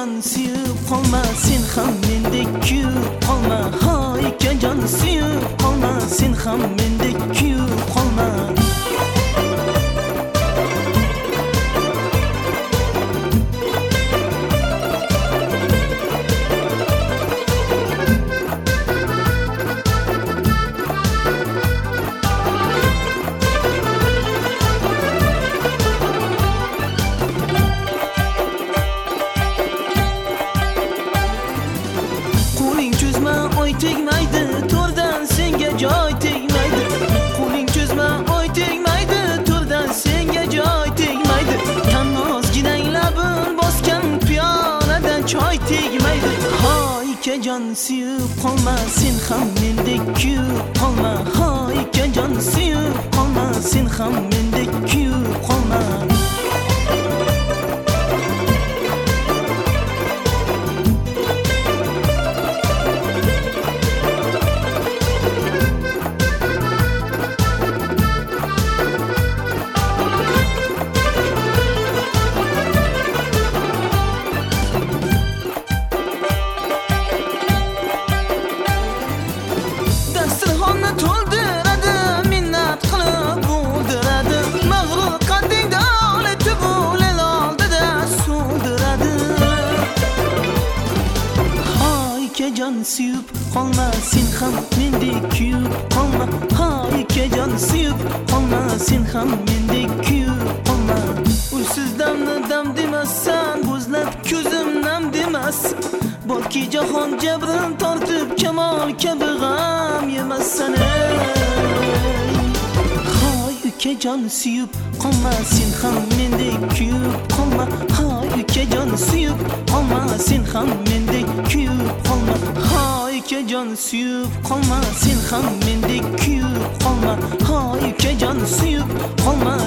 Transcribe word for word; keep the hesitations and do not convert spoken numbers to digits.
ukajon suyib qolma, sen ham mendek kuyib qolma. Ha ukajon suyib qolma, sen ham mendek kuyib qolma. Oy tegmaydi, to'rdan senga joy tegmaydi. Qo'ling cho'zma, oy tegmaydi, to'rdan senga joy tegmaydi. Tanozginang labin bosgan piyoladan choy tegmaydi. Ha ukajon suyib qolma, sen ham mendek kuyib qolma. Ha ukajon suyib qolma, sen ham mendek kuyib qolma. Dasturxonni to'ldiradi, minnat qilib o'ldiradi. Mag'rur qaddingda olib o'lil oldida so'ldiradi. Ha ukajon suyib qolma, sen ham mendek kuyib qolma. Ha ukajon suyib qolma, sen ham mendek kuyib qolma. Uysiz damni dam demassan, bo'zlab ko'zim nam demas. Balki jahon jabrin tortib kamol kabi g'am yemassan. Hoy ukajon suyib qolma, sen ham mendek kuyib qolma. Hoy ukajon suyib qolma, sen ham mendek kuyib qolma. Hoy ukajon suyib qolma, sen ham mendek kuyib qolma. Hoy ukajon suyib qolma,